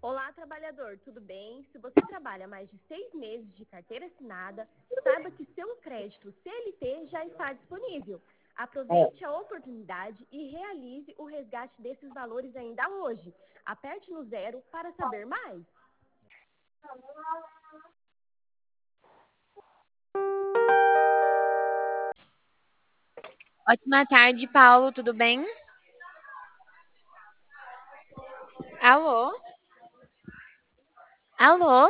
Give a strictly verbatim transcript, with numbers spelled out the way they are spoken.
Olá, trabalhador, tudo bem? Se você trabalha mais de seis meses de carteira assinada, saiba que seu crédito C L T já está disponível. Aproveite a oportunidade e realize o resgate desses valores ainda hoje. Aperte no zero para saber mais. Ótima tarde, Paulo, tudo bem? Alô? Alô?